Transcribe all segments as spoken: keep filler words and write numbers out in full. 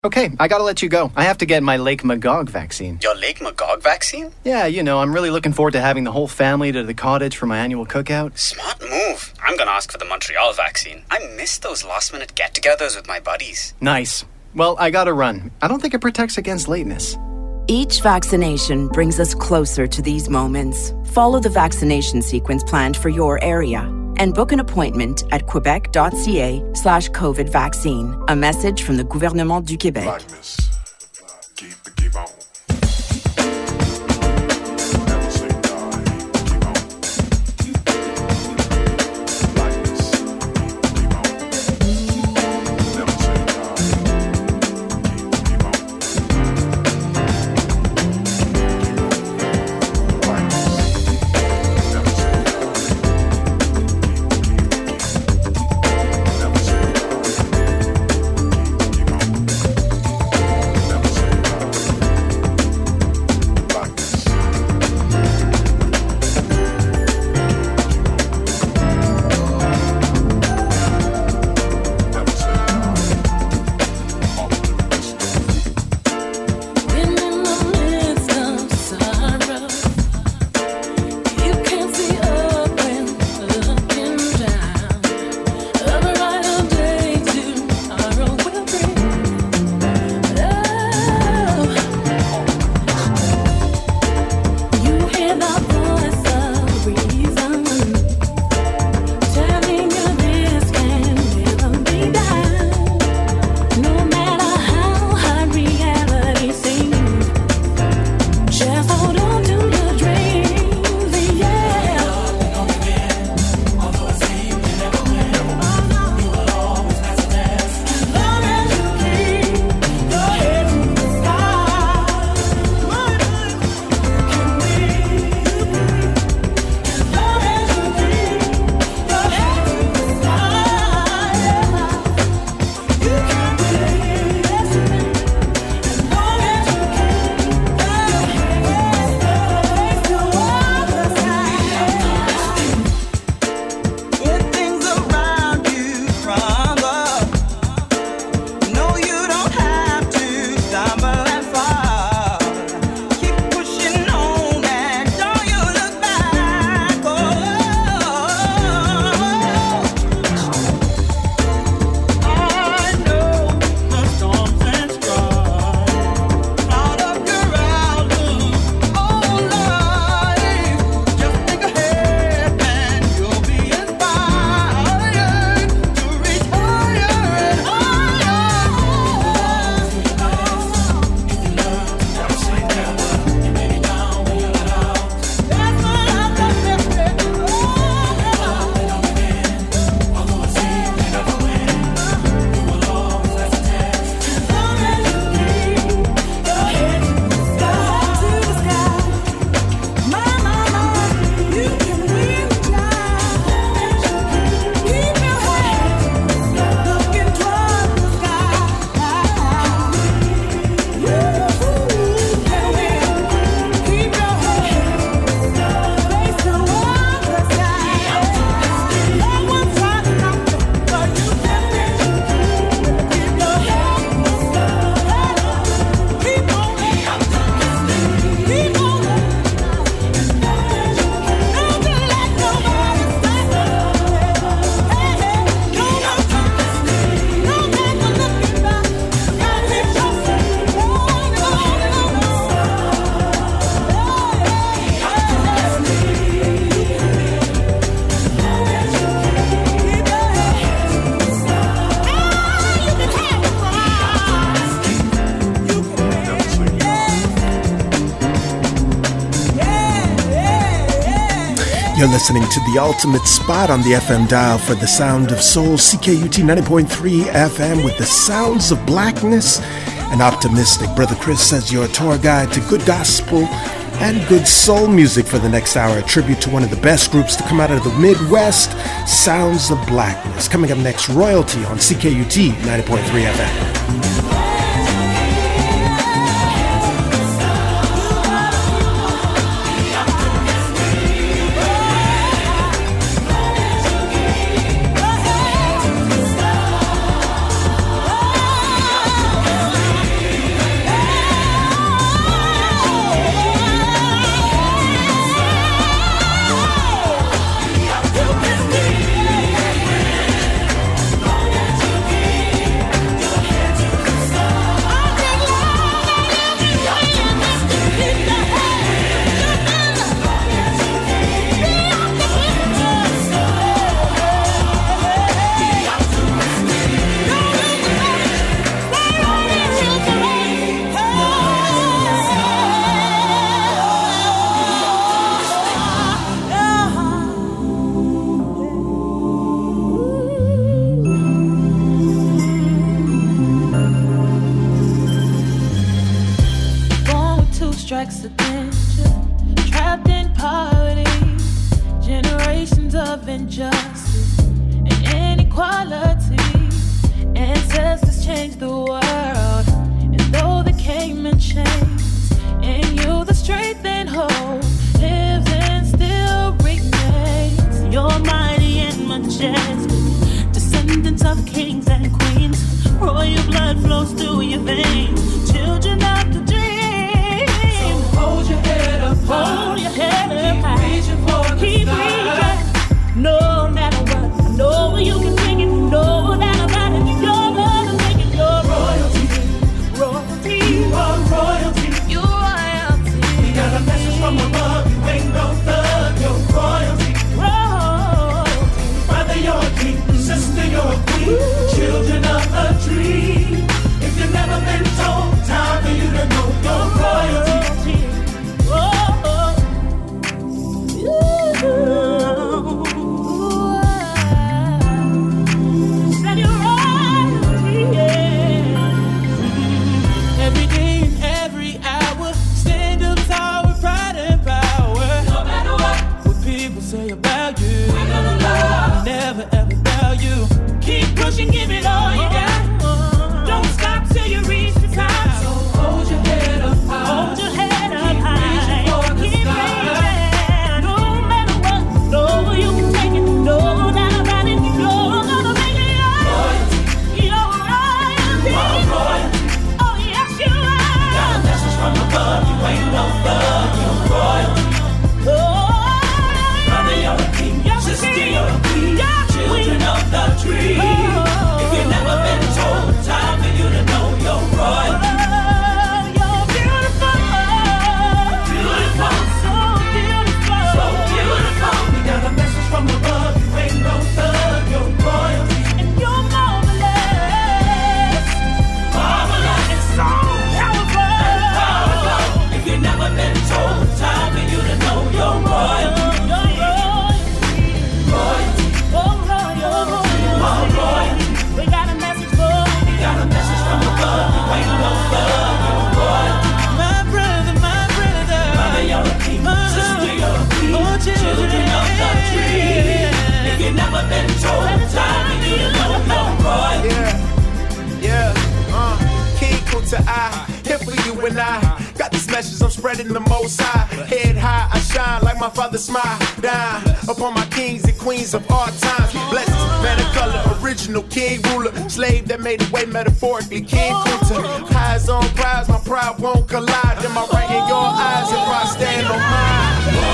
Okay, I gotta let you go. I have to get my Lake Magog vaccine. Your Lake Magog vaccine? Yeah, you know, I'm really looking forward to having the whole family to the cottage for my annual cookout. Smart move. I'm gonna ask for the Montreal vaccine. I miss those last-minute get-togethers with my buddies. Nice. Well, I gotta run. I don't think it protects against lateness. Each vaccination brings us closer to these moments. Follow the vaccination sequence planned for your area and book an appointment at quebec.ca slash COVID vaccine. A message from the Gouvernement du Québec. Blackness. Keep it, keep on. Never say die. Keep on. Blackness. Keep on. Never say die. Keep, keep on. Blackness. Never say die. Never say die. Keep, keep on. Never say die. Blackness. Never say die. All of the rest. When in the midst of sorrow, you can see up and looking down. A brighter day tomorrow will bring. Oh, you hear the voice of reason telling you this can never be done. No matter how hard reality seems, just hold on to your dreams, yeah. Although it seems you never win, you will always have to dance. As long as you keep your head to the sky, what can we do? As long as you keep your head to the sky, you can believe destiny. As long as you keep your head toward the sky. When things around you crumble, no, you don't have to stumble and fall. Keep pushing on and don't you look back. Oh, I know the storms and strife out of your outlook on life. Just think ahead and you'll be inspired to reach higher and higher. Never say never. You may be down when you're let out. That's what I've done this way. Although it seems you never win, you will always have to dance. As long as you keep your head to the sky, to the sky. My, my, my, you can win the prize. Keep your head looking toward the sky. You can win. Keep your head face toward the sky. No one's trying to stop you, but you can win. Keep your head keep on. Keep on. Don't let nobody stop you. Hey, hey, don't look back. Don't take a look back. Gotta keep pushing on and on and on. Never say die. You're listening to the ultimate spot on the F M dial for the sound of soul, C K U T ninety point three F M with the sounds of blackness and optimistic. Brother Chris says your tour guide to good gospel and good soul music for the next hour. A tribute to one of the best groups to come out of the Midwest, Sounds of Blackness. Coming up next, Royalty on C K U T ninety point three F M. Hey, strikes attention. Trapped in poverty, generations of injustice and inequality. Ancestors changed the world, and though they came in chains, in you the strength and hope lives and still remains. You're mighty and majestic, descendants of kings and queens. Royal blood flows through your veins, children of the dream. So hold your head up high, hold your head up high. Keep reaching for the Keep sky. Reaching, no matter what. I know you can take it, no doubt about it. You're gonna make it your royalty, royalty. You are royalty, you royalty. We got a message from above, you ain't no thug, you're royalty, royalty. Brother, you're a king, sister, you're a queen. Ooh. Children of a dream. If you've never been told, time for you to know your royalty. Oh, oh. Ooh. Said you're royalty, yeah. Every day and every hour, stand up tall with pride and power. No matter what, what people say about you, we're gonna love. Never ever doubt you. Keep pushing, give it all you got. Don't stop till you reach the top. So hold your head up high. Hold your head up high. Keep reaching. No matter what, no, you can take it. No doubt about it. You're gonna make it yours. You're royalty. Oh, yes, you are. Got a message from above. You ain't no thug. You're royalty. Oh, brother, you're a king. Sister, you're a queen. Children of the tree. Oh, if you've never been told, time for you to know you're royalty. Oh, you're beautiful. Beautiful. So beautiful. So beautiful. We got a message from above. You ain't no thug. You're royalty. And you're marvelous. Marvelous. And so powerful. And powerful. If you've never been told, time for you to know you're royalty. We got a message for you. We got a message from above. You ain't no thug, you're royalty. My brother, my brother. Mother, you're a king. Sister, you're a queen. Oh, children of the tree. If you've never been told, time for you to know you're royalty. Yeah, yeah, uh, King Kuta, here for you and I. Got this message, I'm spreading the most high. Head high, I shine like my father smile. Down upon my kings and queens of all times. Blessings, man of color, original king ruler. Slave that made the way metaphorically, King Kunta. Highs on prize, my pride won't collide. Am I right in your eyes if I stand on mine?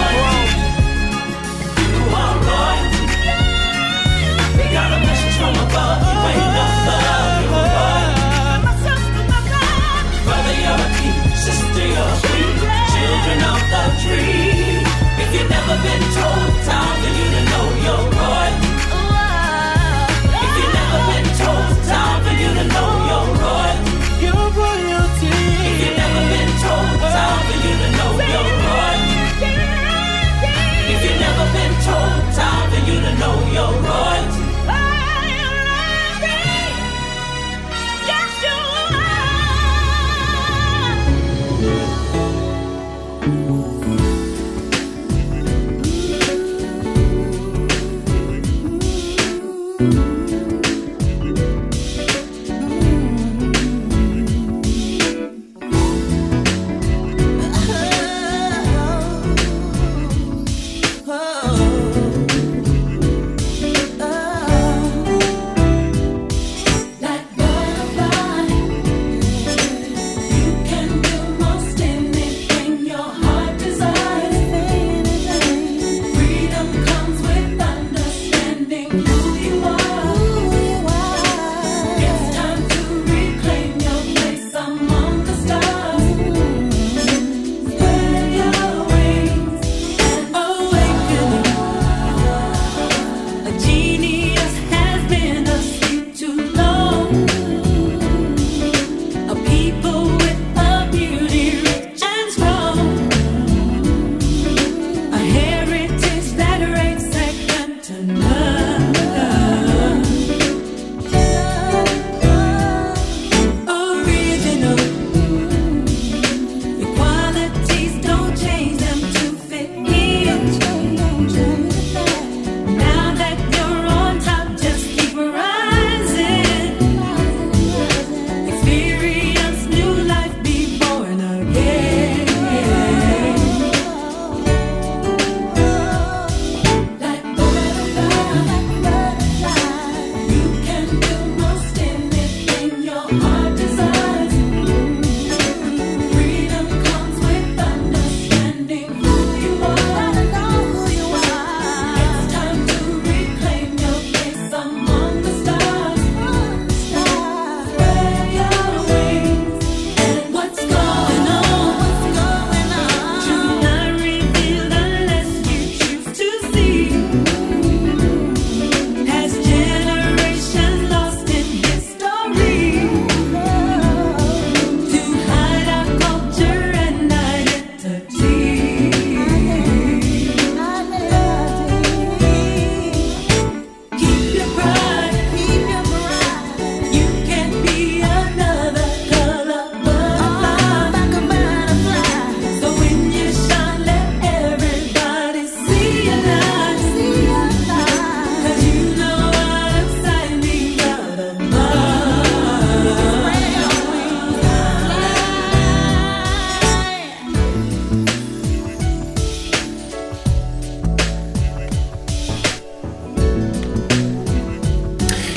You are royalty. We got a message from above. You ain't no thug, you're royalty. Brother, you're a king. Sister, you're a queen. Children of the tree. If you've never been told, time for you to know you're royalty. If you've never been told, time for you to know you're royalty. You're royalty. If you've never been told, time for you to know you're royalty. If you've never been told, time for you to know you're royalty.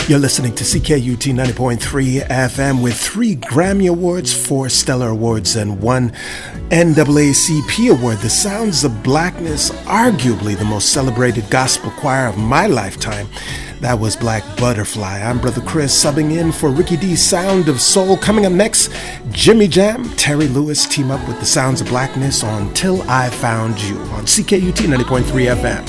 You're listening to C K U T ninety point three F M with three Grammy Awards, four Stellar Awards, and one N double A C P Award. The Sounds of Blackness, arguably the most celebrated gospel choir of my lifetime. That was Black Butterfly. I'm Brother Chris, subbing in for Ricky D's Sound of Soul. Coming up next, Jimmy Jam, Terry Lewis team up with the Sounds of Blackness on Till I Found You on C K U T ninety point three F M.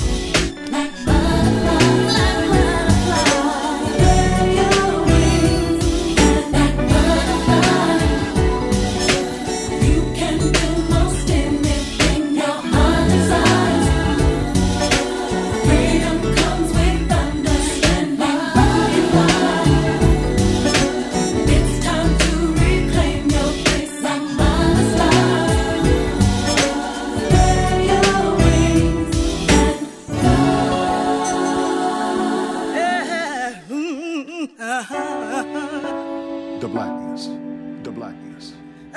The blackness, the blackness.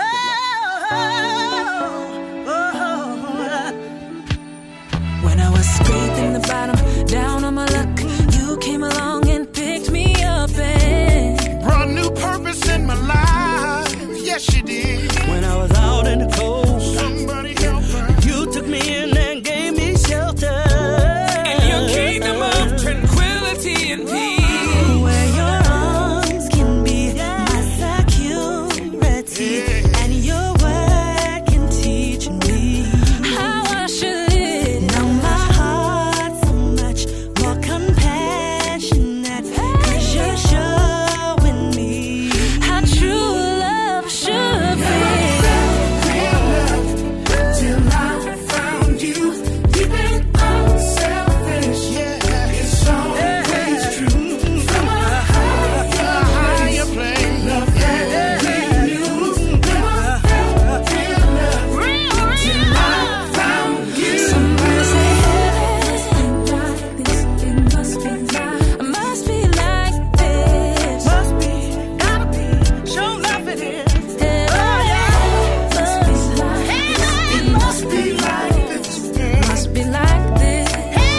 When I was scraping the bottom, down on my luck, you came along and picked me up and Brought new purpose in my life. Yes, you did. When I was out in the cold, Somebody help her. you took me in and gave me shelter. in your kingdom of tranquility and peace, where your arms can be my security, and your word can teach me how I should live. Now my heart's so much more compassionate, 'cause you're showing me how true love should be. Till I found you, keeping unselfish. Yeah, it's always true. From a higher, higher plane, love that we knew. Never felt real love till I found you. Somebody say heaven ain't like this. It must be like, must be like this. Must be, gotta be, show love it is. Oh yeah, must be like this. It must be like this. Must be like this.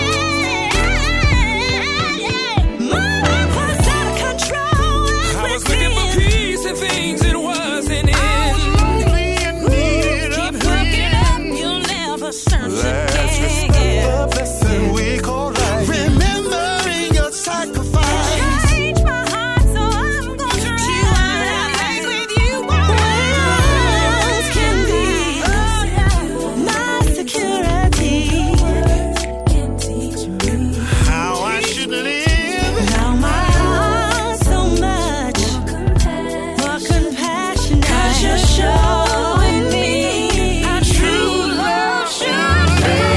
My life was out of control. I was looking for peace and things it wasn't in. Lonely and needed a Keep looking up, friend. you'll never search again. Blessing we call life. Remembering your sacrifice. Change my heart, so I'm gonna try to make with you. Words can be my security. Can teach me How I should live. now my heart's so much more compassionate. 'Cause you're showing me how true love should be.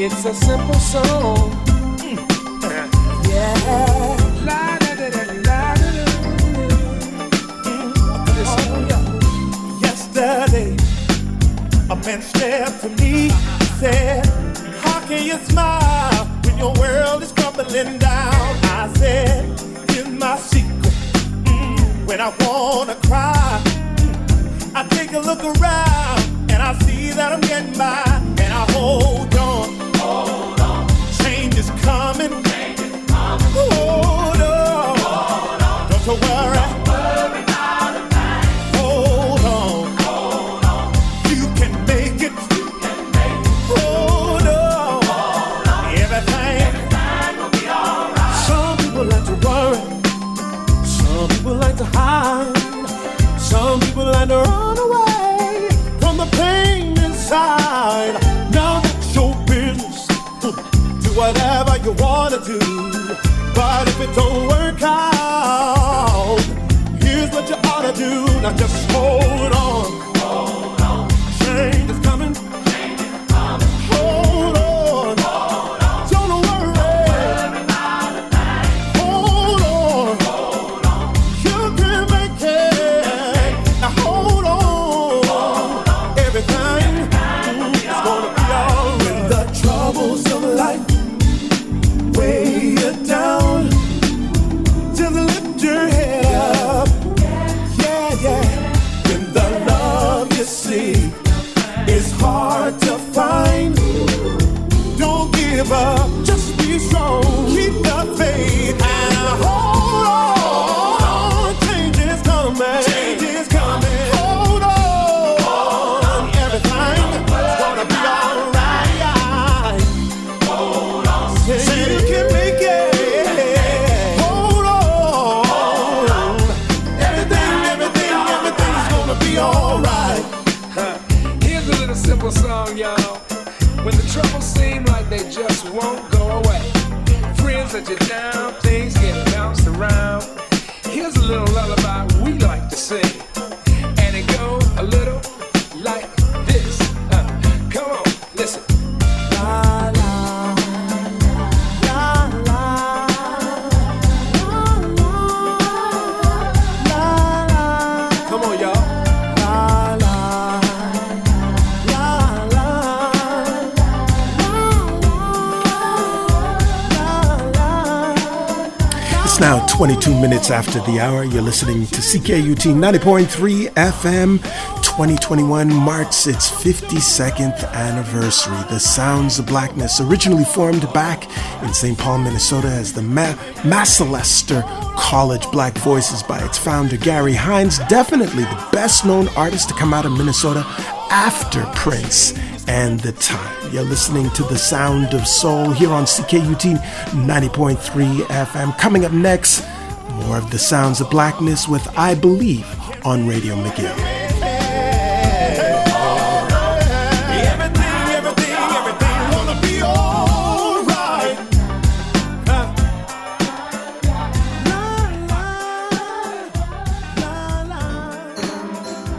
It's a simple song. Yeah. La da da da da da da. Oh, yeah. Yesterday, a man stepped to me and said, how can you smile when your world is crumbling down? I said, here's my secret. Mm, when I wanna cry, mm, I take a look around and I see that I'm getting by, and I hold on. Hold on. Change is coming. Change is coming. Hold on. Hold on. Don't you worry. Don't worry about a thing. Hold on. Hold on. You can make it. You can make it. Hold on. Hold on. Everything. Everything will be alright. Some people like to worry. Some people like to hide. Some people like to run away from the pain inside. Now that's your business. Do whatever you wanna do. But if it don't work out, here's what you ought to do. Now just hold on. Hold on. Change is coming. Change is coming. Hold on. Hold on. Don't worry. Don't worry about a thing. Hold on. Hold on. You can make it. Now hold on. Hold on. Everything is gonna be alright. When the troubles of life weigh you down, just lift your head up. Yeah, yeah. When the love you see is hard to find, don't give up. Just be strong. Keep the faith and hold on. Change is coming. Change is coming. Hold on. Everything is gonna be alright. Hold on. Say you can make it. Hold on. Everything, everything, everything's gonna be alright. Here's a little simple song, y'all. When the troubles seem like they just won't go away, friends let you down, things get bounced around. Here's a little lullaby we like to sing, and it goes a little like this. Uh, come on, listen. La la la la la la. Come on, y'all. La la la la la. It's now twenty-two minutes after the hour. You're listening to C K U T ninety point three F M. twenty twenty-one marks its fifty-second anniversary. The Sounds of Blackness, originally formed back in Saint Paul, Minnesota as the Ma- Macalester College Black Voices by its founder, Gary Hines, definitely the best-known artist to come out of Minnesota after Prince and the time. You're listening to The Sound of Soul here on C K U T ninety point three F M. Coming up next, more of The Sounds of Blackness with I Believe on Radio McGill. Everything, everything, everything gonna be alright. La la la la.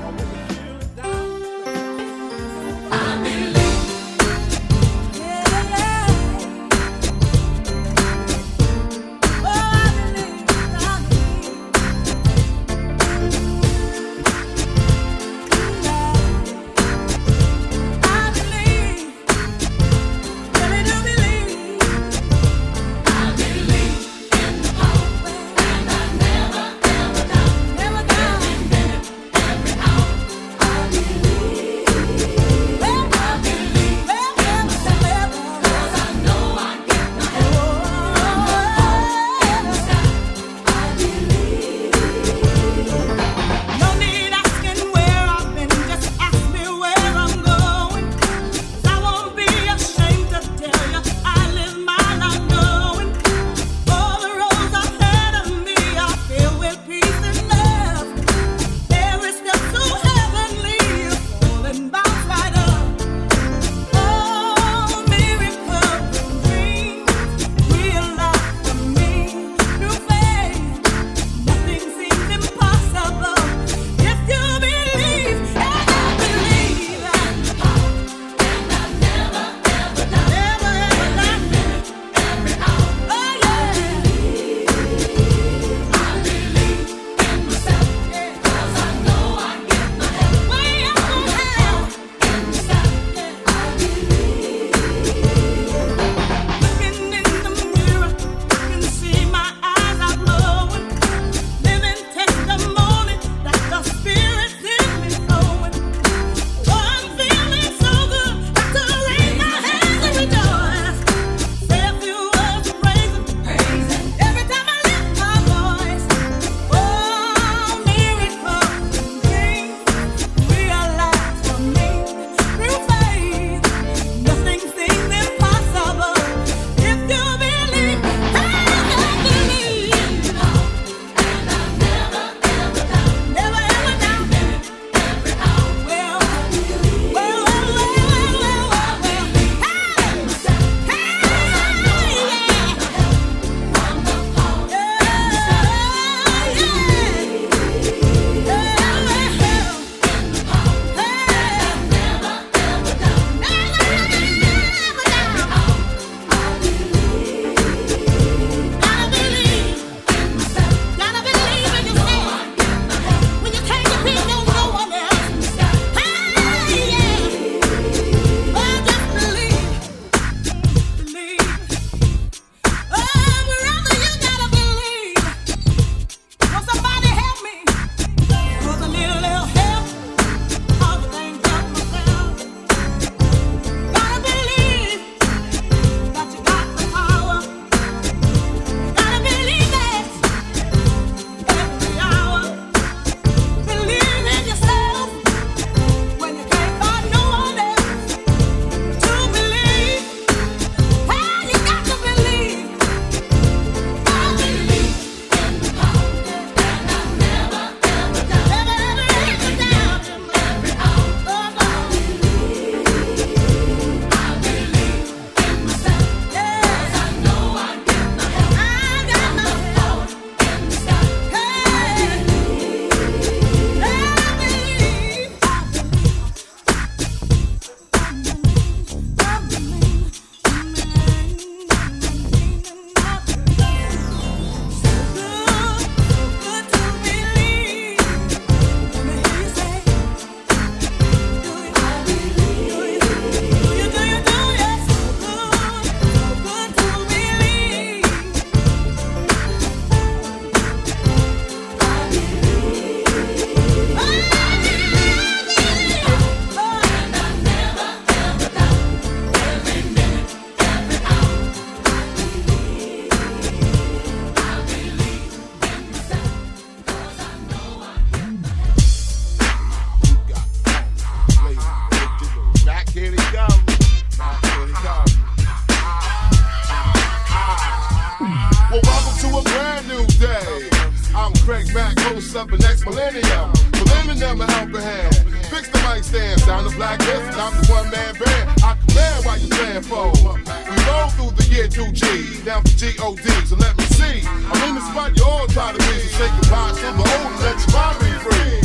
millennium. Millennium to help a hand. Fix the mic stand, sound the black list, and I'm the one man band. I command while you playing for. We roll through the year two G, down for G O D, so let me see. I'm in the spot you all try to be, so say goodbye to the old and let your mind be free.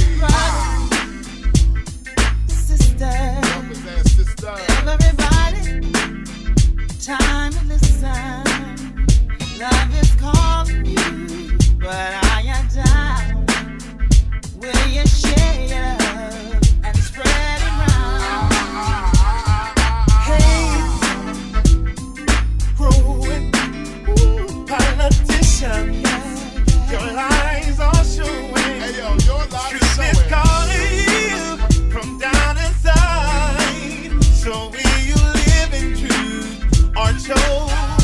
Sister, everybody, time to listen. Love is calling you, but I am down. Will you share your love and spread it round? Hey, growing politician, your lies are showing. Hey yo, your lies Truth are is showing. calling you from down inside. So will you live in truth or chose?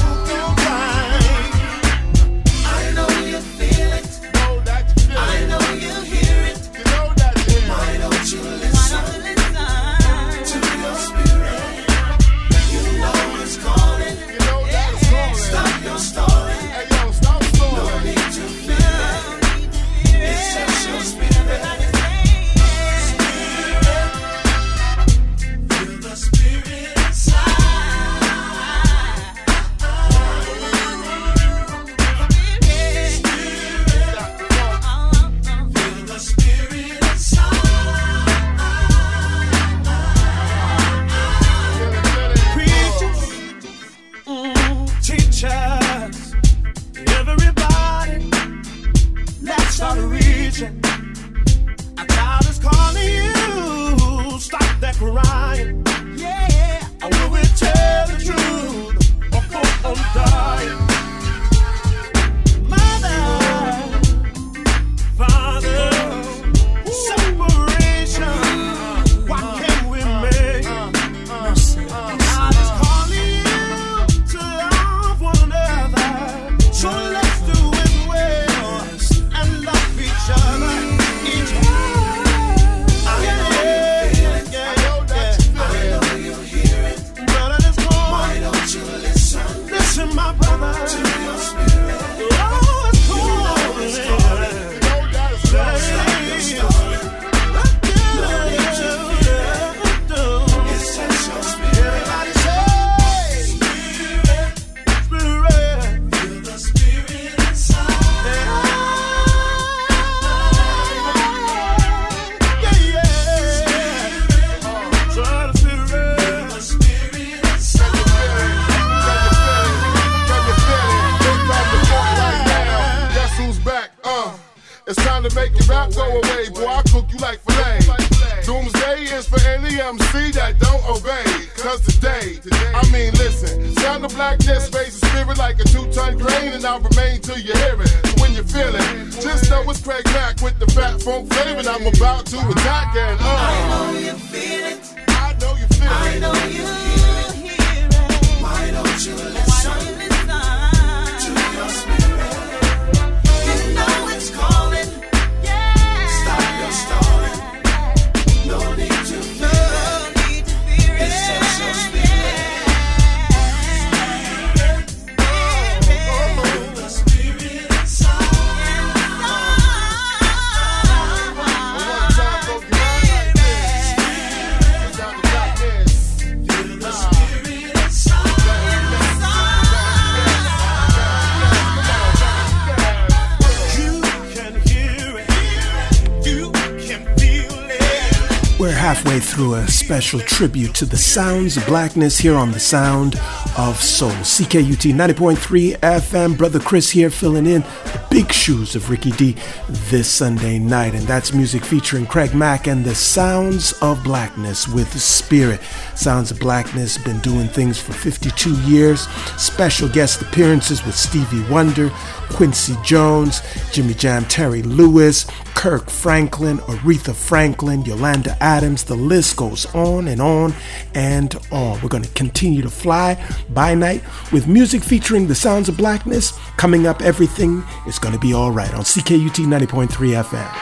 Halfway through a special tribute to the sounds of blackness here on the Sound of Soul. C K U T ninety point three F M. Brother Chris here filling in the big shoes of Ricky D this Sunday night. And that's music featuring Craig Mack and the Sounds of Blackness with Spirit. Sounds of Blackness been doing things for fifty-two years. Special guest appearances with Stevie Wonder, Quincy Jones, Jimmy Jam, Terry Lewis, Kirk Franklin, Aretha Franklin, Yolanda Adams. The list goes on and on and on. We're going to continue to fly by night with music featuring the Sounds of Blackness. Coming up, everything is going to be all right on C K U T ninety point three F M.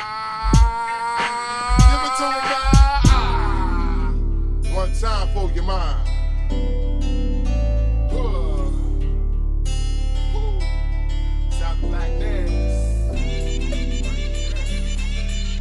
One time for your mind. Sound of Blackness.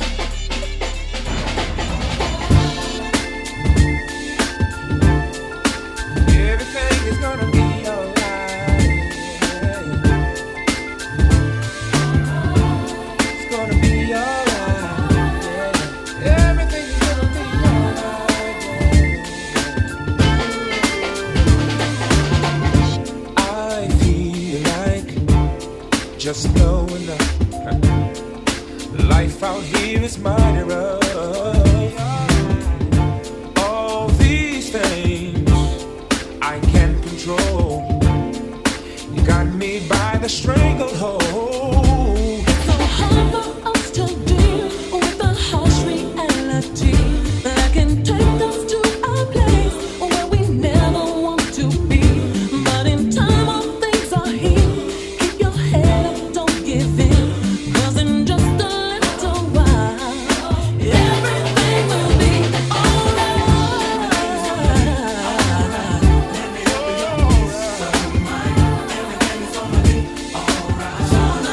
just know enough. Life out here is mighty rough. All these things I can't control. You got me by the stranglehold. So hard for us to deal with the harsh reality that can take us to a place where we never want to be. But in time all things are healed. Keep your head up, don't give in. 'Cause in just a little while, everything will be alright.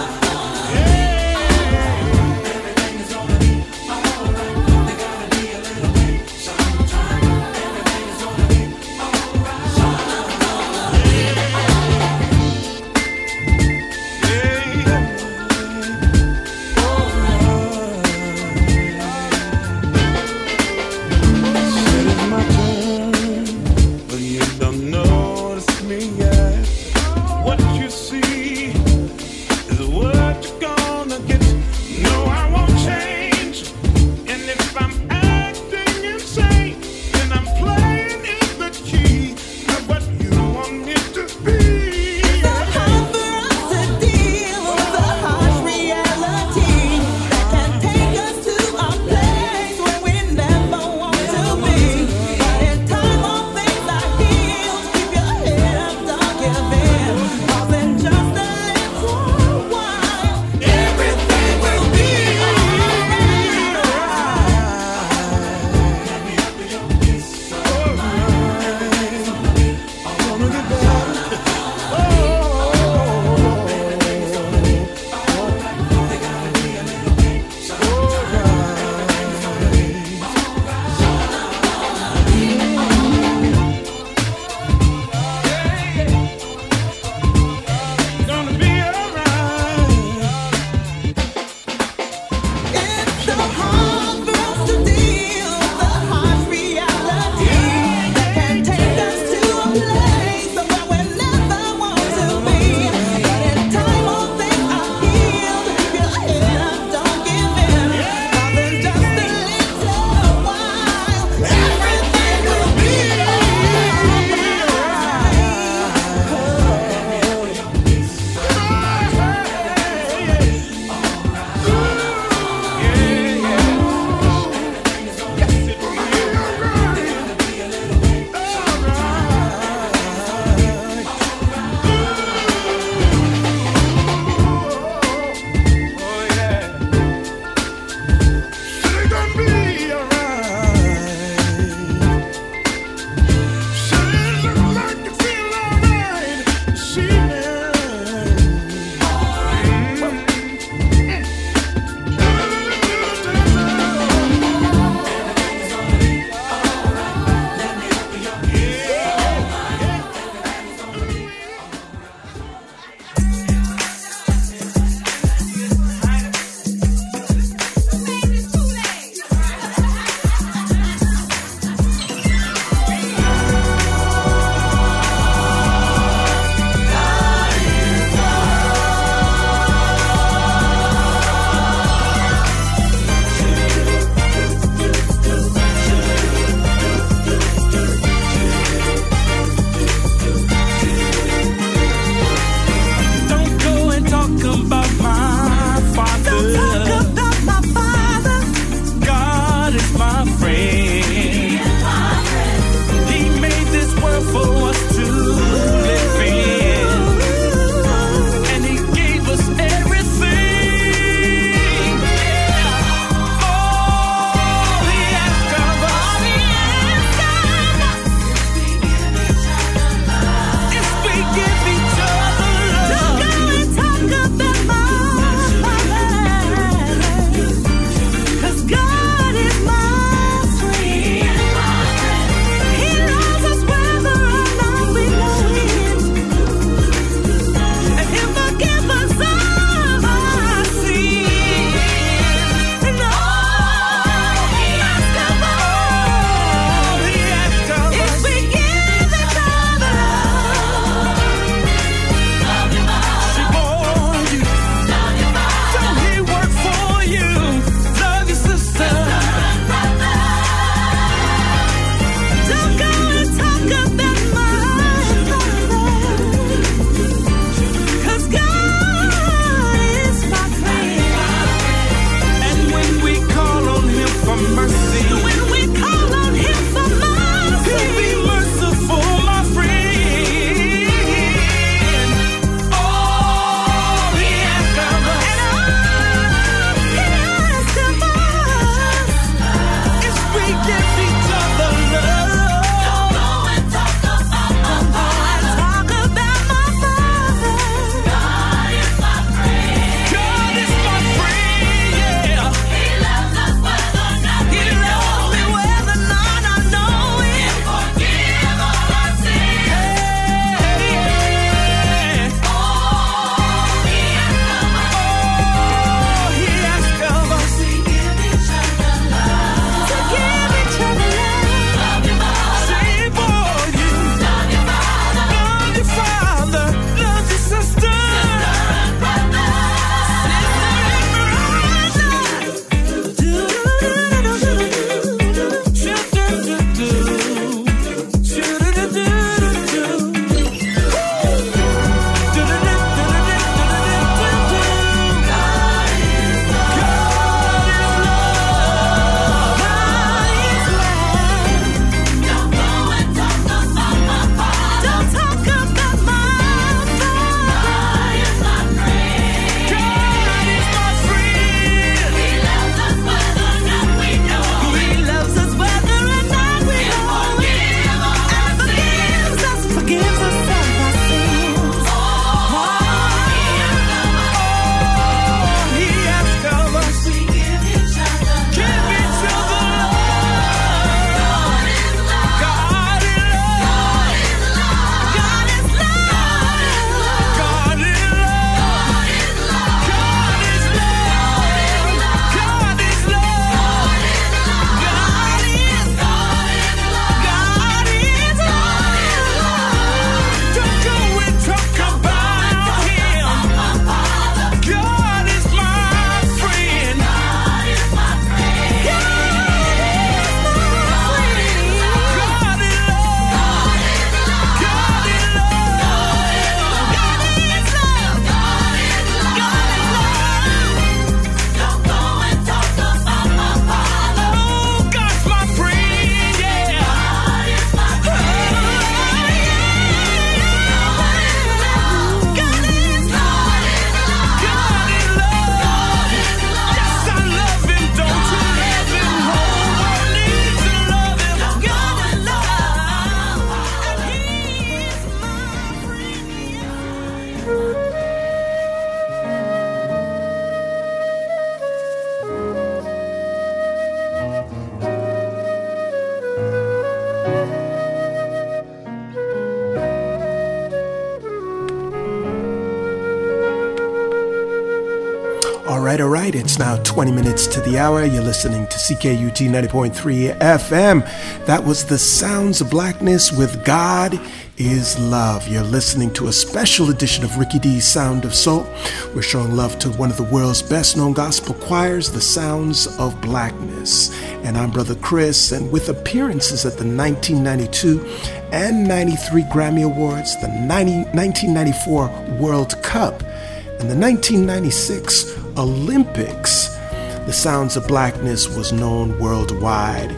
right, all right. It's now twenty minutes to the hour. You're listening to C K U T ninety point three F M. That was the Sounds of Blackness with God is Love. You're listening to a special edition of Ricky D's Sound of Soul. We're showing love to one of the world's best known gospel choirs, the Sounds of Blackness. And I'm Brother Chris, and with appearances at the nineteen ninety-two and ninety-three Grammy Awards, the nineteen ninety-four World Cup, and the nineteen ninety-six Olympics, the Sounds of Blackness was known worldwide,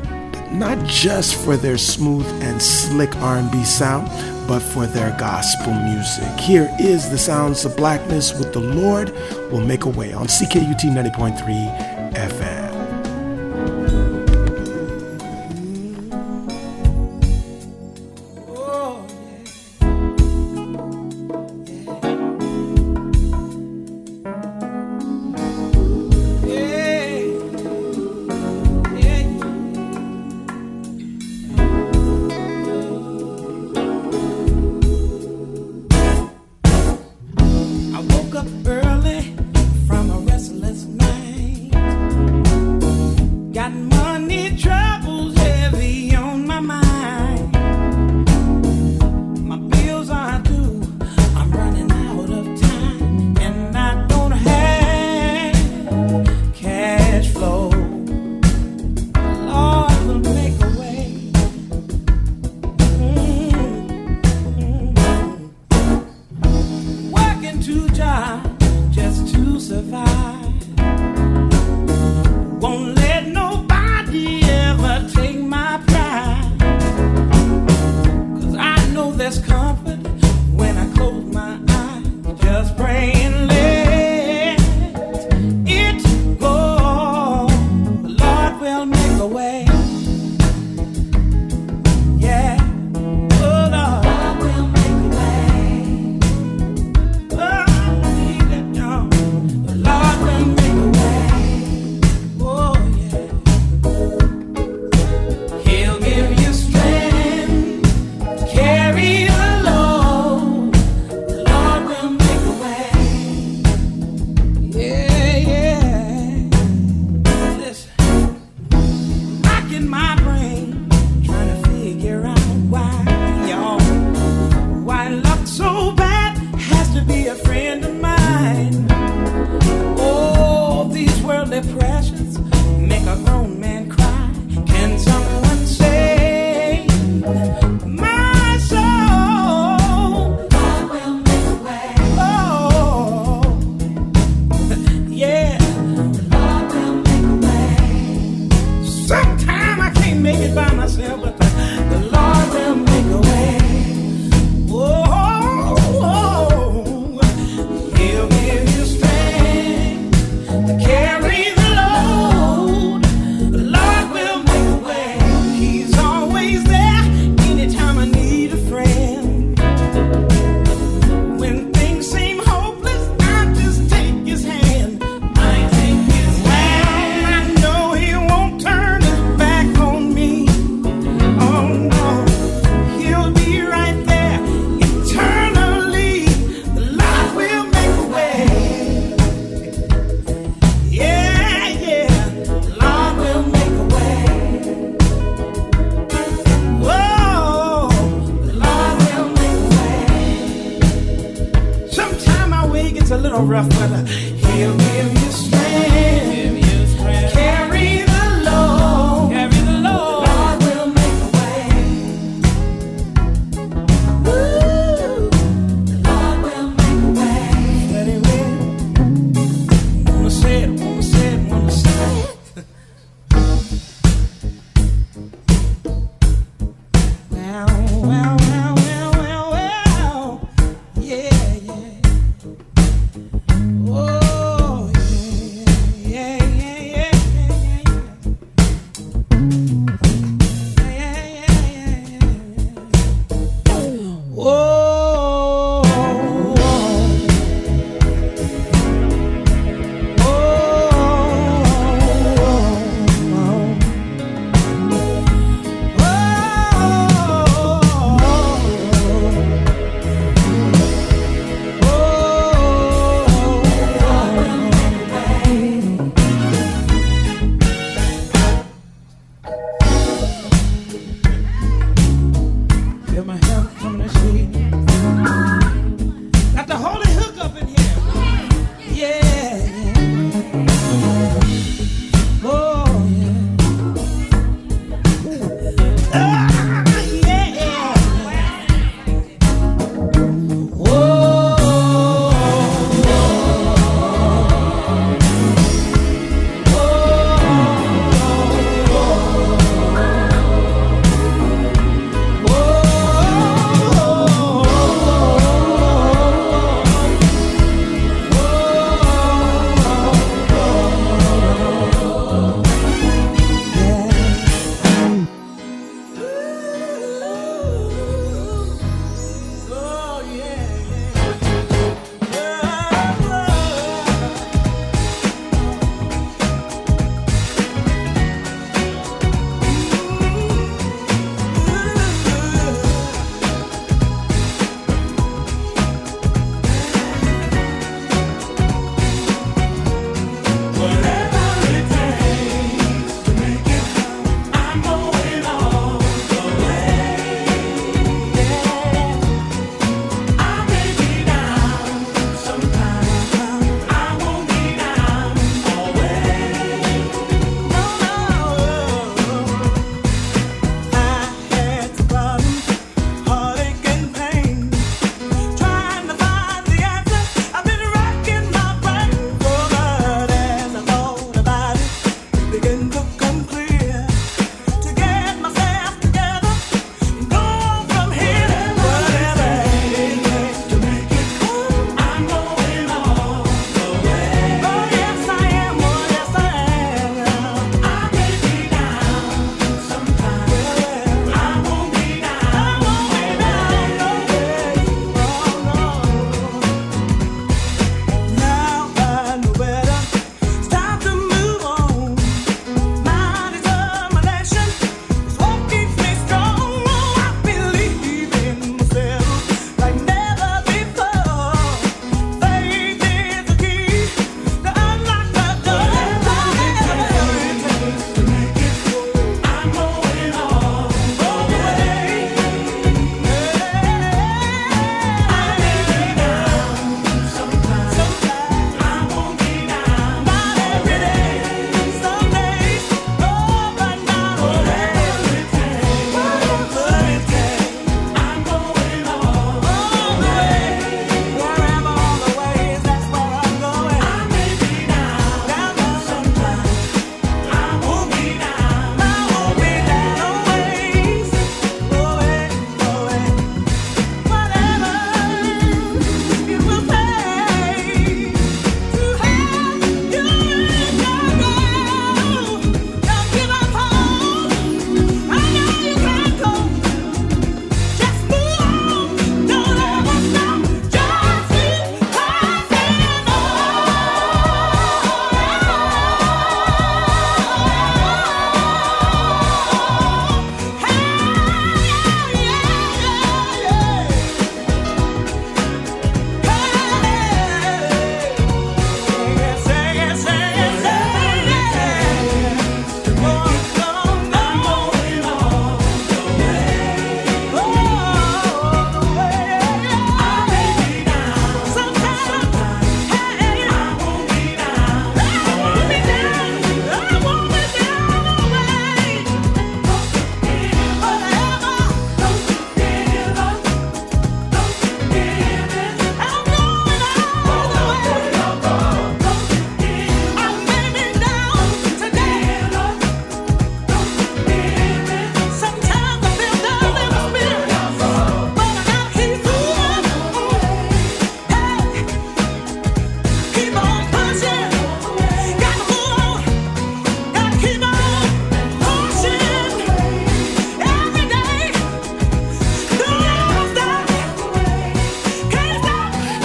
not just for their smooth and slick R and B sound, but for their gospel music. Here is the Sounds of Blackness with The Lord Will Make a Way on C K U T ninety point three F M. Oh, yeah.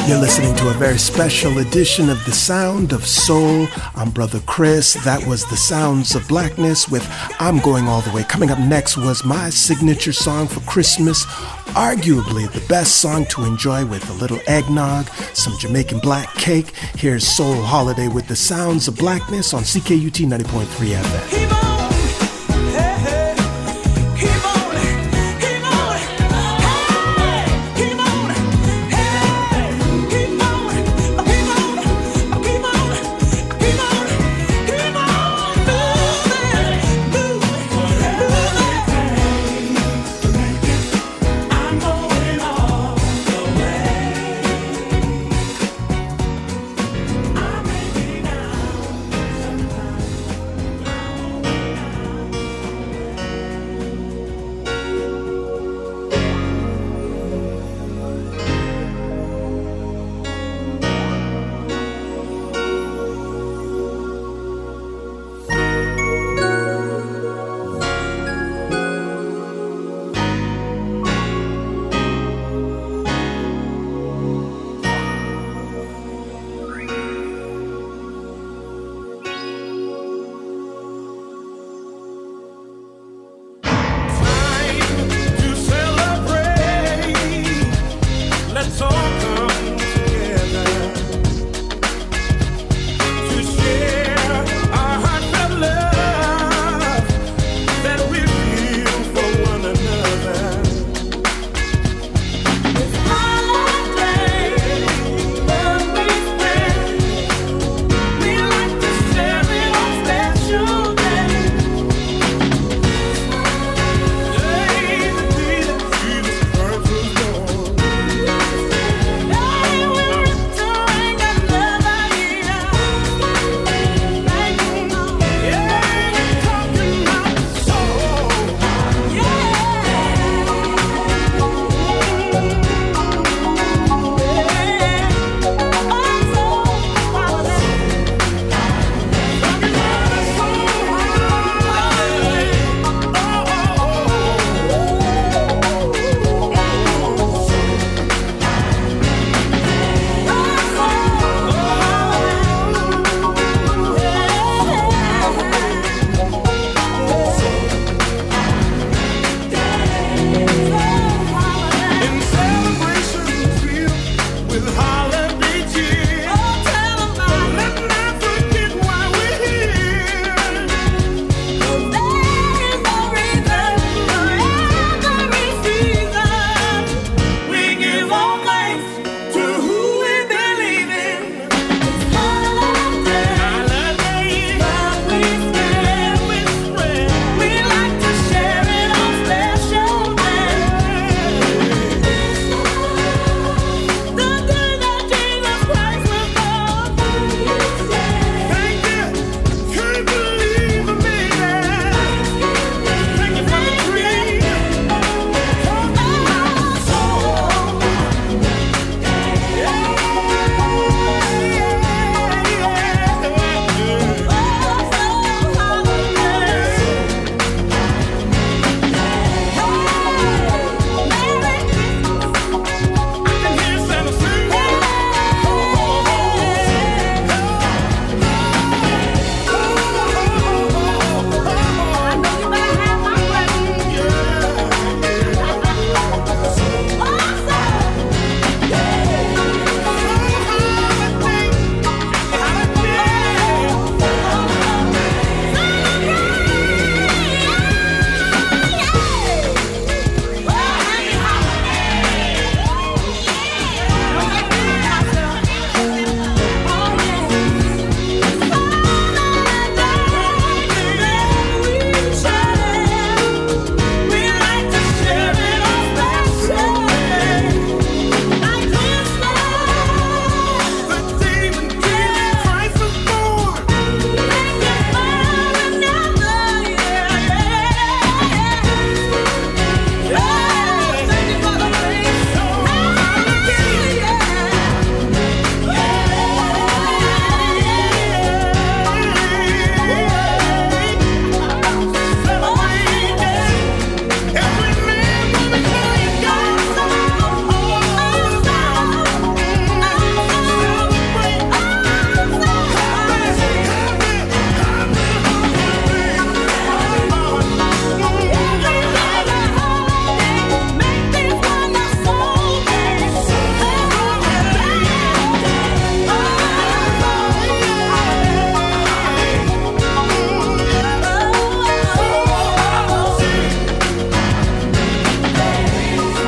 You're listening to a very special edition of The Sound of Soul. I'm Brother Chris. That was The Sounds of Blackness with I'm Going All the Way. Coming up next was my signature song for Christmas, arguably the best song to enjoy with a little eggnog, some Jamaican black cake. Here's Soul Holiday with The Sounds of Blackness on C K U T ninety point three F M.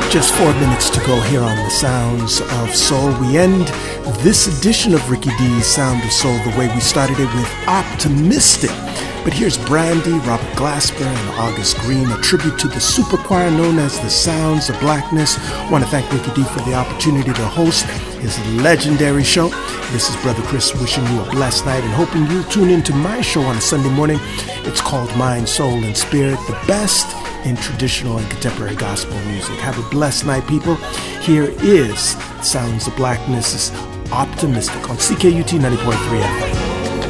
Just four minutes to go here on the Sounds of Soul. We end this edition of Ricky D's Sound of Soul the way we started it, with Optimistic. But here's Brandy, Robert Glasper, and August Green, a tribute to the super choir known as the Sounds of Blackness. I want to thank Ricky D for the opportunity to host his legendary show. This is Brother Chris wishing you a blessed night and hoping you'll tune into my show on a Sunday morning. It's called Mind, Soul, and Spirit, the best in traditional and contemporary gospel music. Have a blessed night, people. Here is Sounds of Blackness' Optimistic on C K U T ninety point three F M.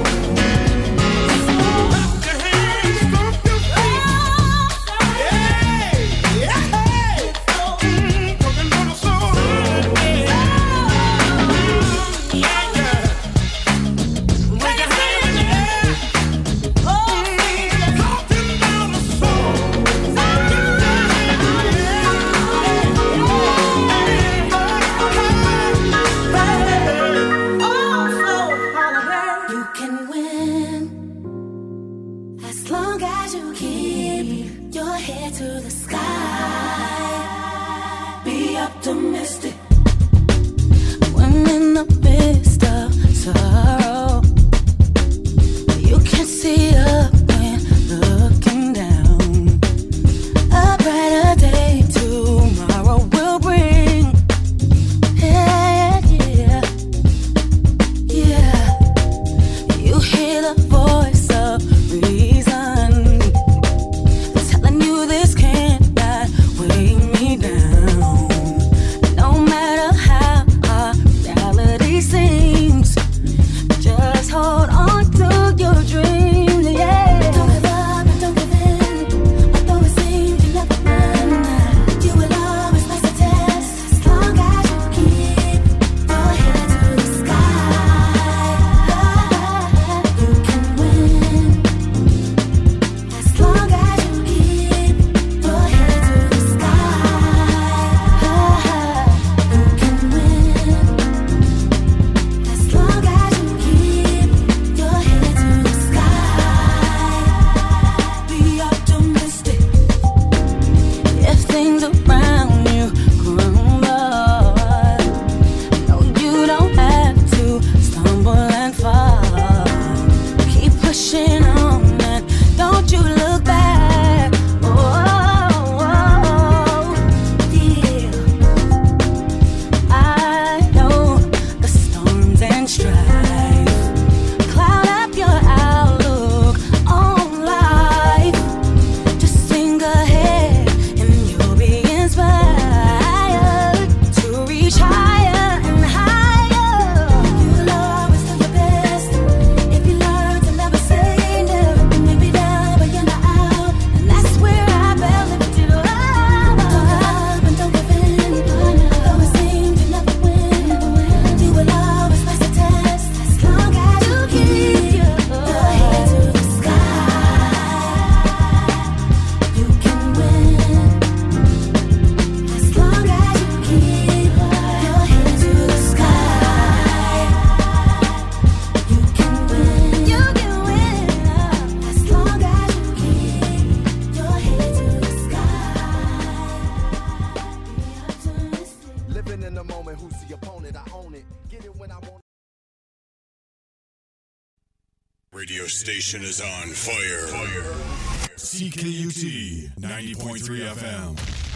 Radio station is on fire. Fire. C K U T ninety point three F M.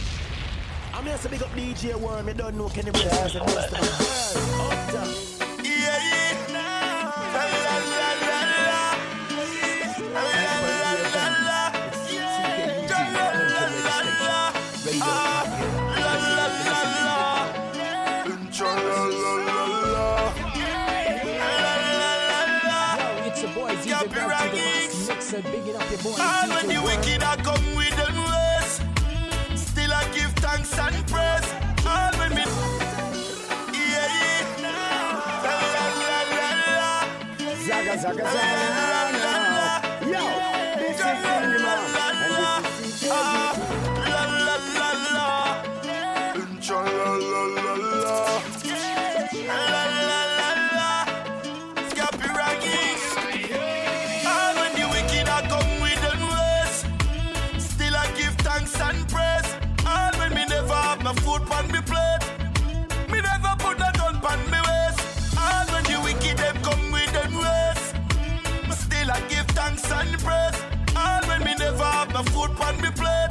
I'm here to big up D J Worm. You don't know Kenny Blaze has the best of the world. Up yeah, yeah. La, la, la, la, la. La, la, la, la, la. C K U T, la, la, la, la. Radio. La, la, la, la. La, la, la, la. Bigging up your boy. And when the wicked are come with the words, still I give thanks and praise. And when me, yeah, yeah, la la la la la, zaga zaga zaga, yo, this is Kenny Man, and this is C K U T. La la la la, la la la la, la la la la, Scappy Raggy. Thanks and praise. All when me never have no no food on me plate. Me never put a gun on me waist. All when the wicked them come with them ways, me still I give thanks and praise. All when me never have no food on me plate.